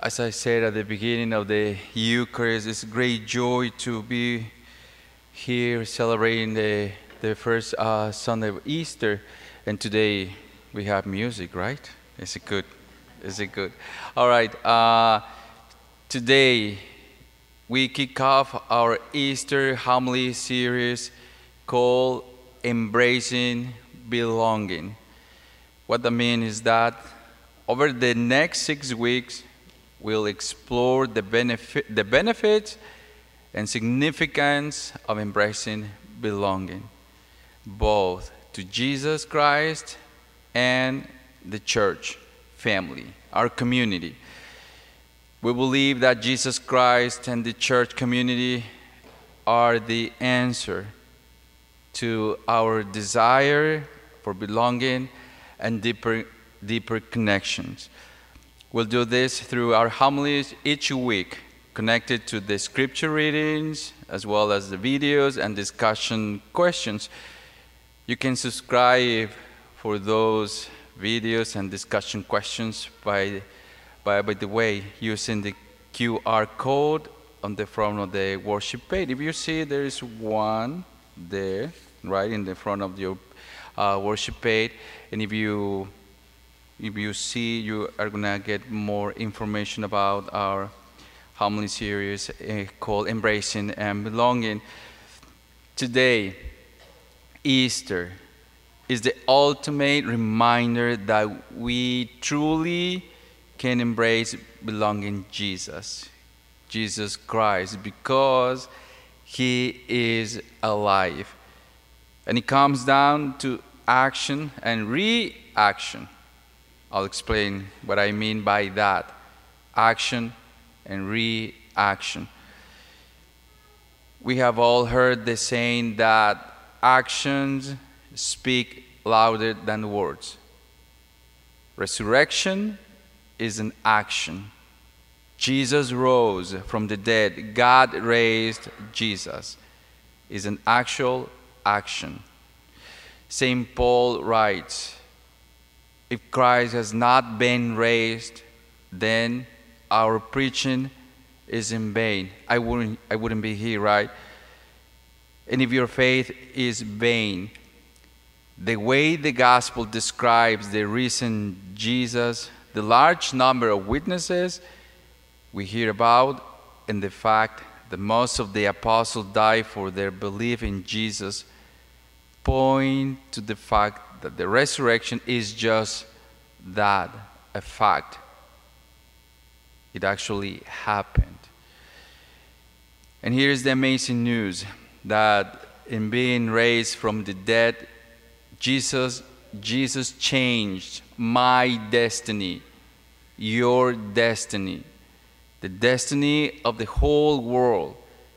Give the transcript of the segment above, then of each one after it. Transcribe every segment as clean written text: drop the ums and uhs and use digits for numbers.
As I said at the beginning of the Eucharist, it's a great joy to be here celebrating the first Sunday of Easter. And today we have music, right? Is it good? Is it good? All right. Today we kick off our Easter homily series called Embracing Belonging. What I mean is that over the next 6 weeks, we'll explore the benefits and significance of embracing belonging, both to Jesus Christ and the church family, our community. We believe that Jesus Christ and the church community are the answer to our desire for belonging and deeper connections. We'll do this through our homilies each week, connected to the scripture readings, as well as the videos and discussion questions. You can subscribe for those videos and discussion questions by the way, using the QR code on the front of the worship page. If you see, there is one there, right in the front of your worship page. And if you see, you are going to get more information about our homily series called Embracing and Belonging. Today, Easter, is the ultimate reminder that we truly can embrace belonging Jesus Christ, because He is alive. And it comes down to action and reaction. I'll explain what I mean by that. Action and reaction. We have all heard the saying that actions speak louder than words. Resurrection is an action. Jesus rose from the dead. God raised Jesus. Is an actual action. St. Paul writes, if Christ has not been raised, then our preaching is in vain. I wouldn't be here, right? And if your faith is vain, the way the gospel describes the risen Jesus, the large number of witnesses we hear about, and the fact that most of the apostles died for their belief in Jesus, point to the fact that the resurrection is just that, a fact. It actually happened. And here's the amazing news, that in being raised from the dead, Jesus changed my destiny, your destiny, the destiny of the whole world.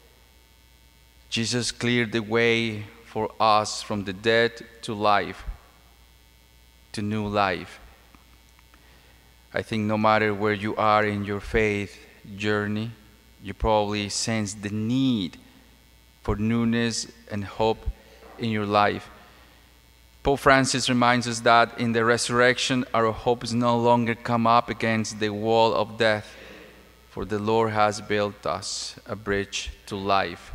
Jesus cleared the way for us from the dead to life, to new life. I think no matter where you are in your faith journey, you probably sense the need for newness and hope in your life. Pope Francis reminds us that in the resurrection, our hopes no longer come up against the wall of death, for the Lord has built us a bridge to life.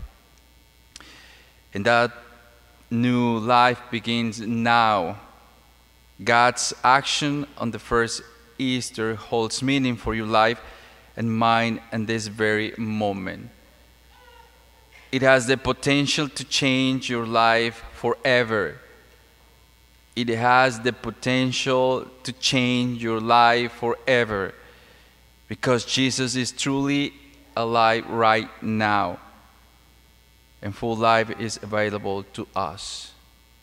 And that new life begins now. God's action on the first Easter holds meaning for your life and mine in this very moment. It has the potential to change your life forever. It has the potential to change your life forever, because Jesus is truly alive right now, and full life is available to us.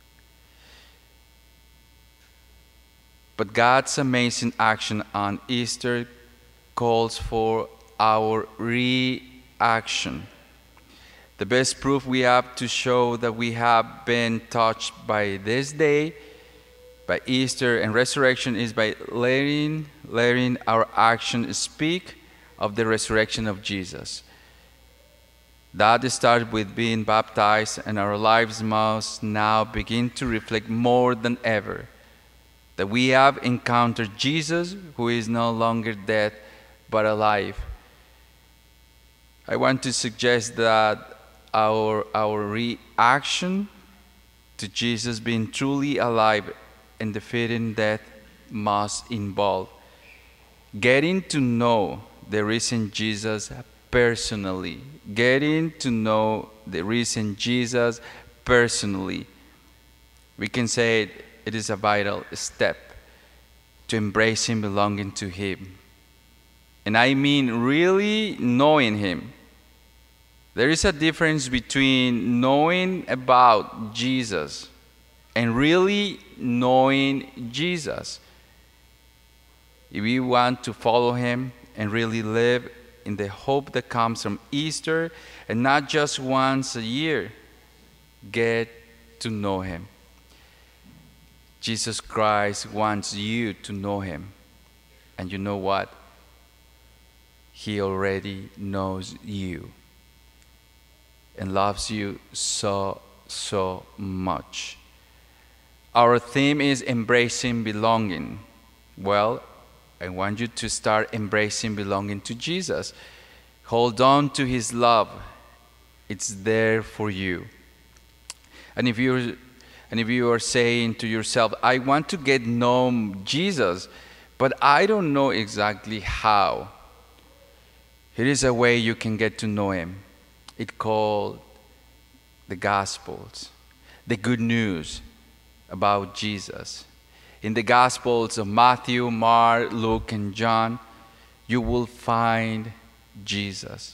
But God's amazing action on Easter calls for our reaction. The best proof we have to show that we have been touched by this day, by Easter and resurrection, is by letting our action speak of the resurrection of Jesus. That started with being baptized, and our lives must now begin to reflect more than ever that we have encountered Jesus, who is no longer dead, but alive. I want to suggest that our reaction to Jesus being truly alive and defeating death must involve getting to know the risen Jesus personally. Getting to know the risen Jesus personally. We can say it is a vital step to embracing belonging to Him. And I mean really knowing Him. There is a difference between knowing about Jesus and really knowing Jesus. If we want to follow Him and really live in the hope that comes from Easter, and not just once a year, get to know Him. Jesus Christ wants you to know Him. And you know what? He already knows you and loves you so, so much. Our theme is embracing belonging. Well, I want you to start embracing belonging to Jesus. Hold on to His love. It's there for you. And if you are saying to yourself, I want to get know Jesus, but I don't know exactly how. Here is a way you can get to know Him. It's called the Gospels, the good news about Jesus. In the Gospels of Matthew, Mark, Luke, and John, you will find Jesus.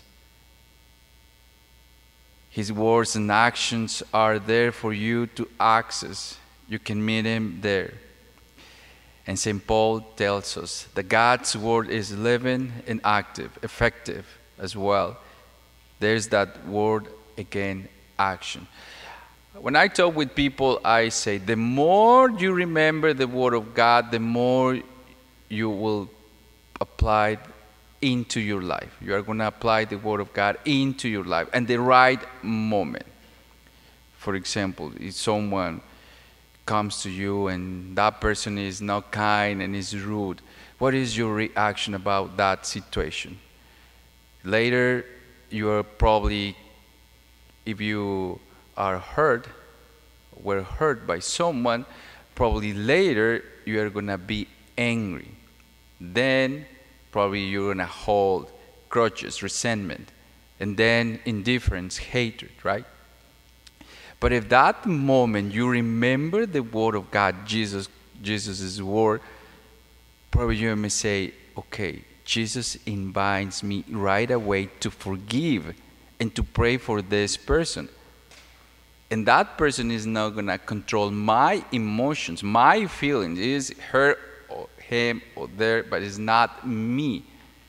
His words and actions are there for you to access. You can meet Him there. And St. Paul tells us that God's word is living and active, effective as well. There's that word again, action. When I talk with people, I say, the more you remember the Word of God, the more you will apply it into your life. You are going to apply the Word of God into your life and the right moment. For example, if someone comes to you and that person is not kind and is rude, what is your reaction about that situation? Later, you are probably, if you are were hurt by someone, probably later you are going to be angry. Then probably you're going to hold grudges, resentment, and then indifference, hatred, right? But if that moment you remember the Word of God, Jesus' Word, probably you may say, okay, Jesus invites me right away to forgive and to pray for this person. And that person is not going to control my emotions, my feelings. It is her or him or there, but it's not me.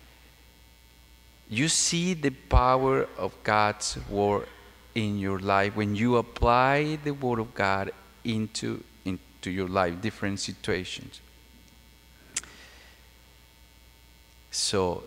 You see the power of God's Word in your life when you apply the Word of God into your life, different situations. So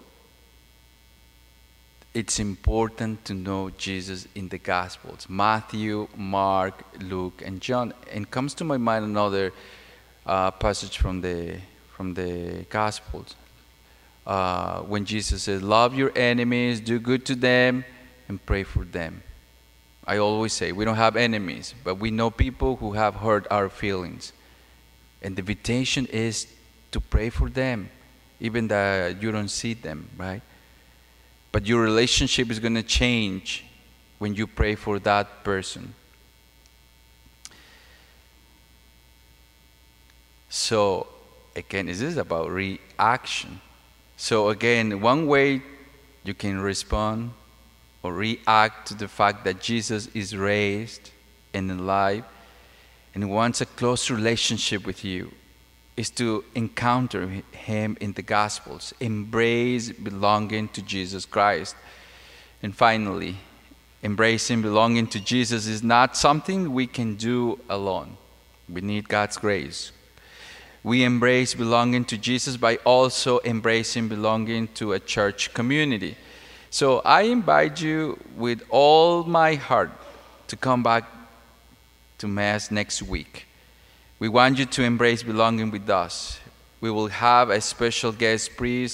it's important to know Jesus in the Gospels, Matthew, Mark, Luke, and John. And comes to my mind another passage from the Gospels, when Jesus says, love your enemies, do good to them, and pray for them. I always say, we don't have enemies, but we know people who have hurt our feelings. And the invitation is to pray for them, even that you don't see them, right? But your relationship is going to change when you pray for that person. So, again, this is about reaction. So again, one way you can respond or react to the fact that Jesus is raised and alive and wants a close relationship with you is to encounter Him in the Gospels, embrace belonging to Jesus Christ. And finally, embracing belonging to Jesus is not something we can do alone. We need God's grace. We embrace belonging to Jesus by also embracing belonging to a church community. So I invite you with all my heart to come back to Mass next week. We want you to embrace belonging with us. We will have a special guest priest,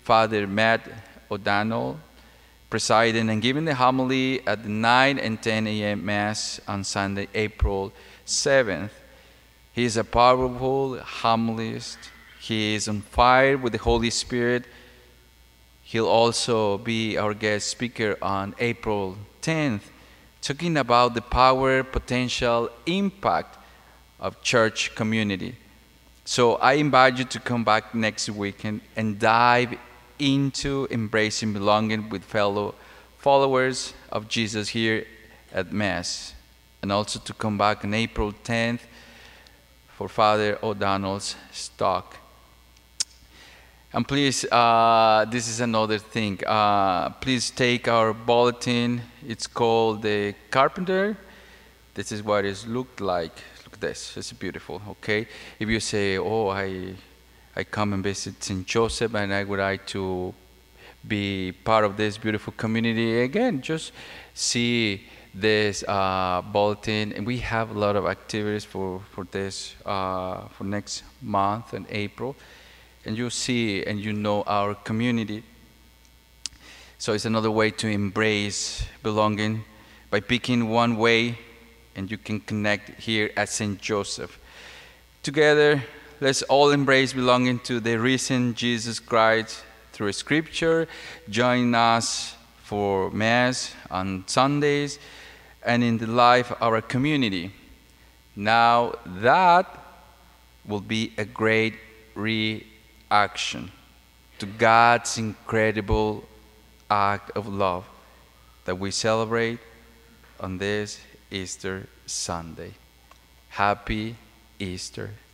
Father Matt O'Donnell, presiding and giving the homily at the 9 and 10 a.m. Mass on Sunday, April 7th. He is a powerful homilist. He is on fire with the Holy Spirit. He'll also be our guest speaker on April 10th, talking about the power, potential, impact of church community. So I invite you to come back next weekend and dive into embracing belonging with fellow followers of Jesus here at Mass. And also to come back on April 10th for Father O'Donnell's talk. And please, this is another thing. Please take our bulletin. It's called The Carpenter. This is what it looked like. Look at this. It's beautiful, okay? If you say, oh, I come and visit St. Joseph and I would like to be part of this beautiful community, again, just see this bulletin. And we have a lot of activities for this, for next month in April. And you see and you know our community. So it's another way to embrace belonging by picking one way, and you can connect here at St. Joseph. Together, let's all embrace belonging to the risen Jesus Christ through Scripture. Join us for Mass on Sundays and in the life of our community. Now that will be a great reaction to God's incredible act of love that we celebrate on this Easter Sunday. Happy Easter.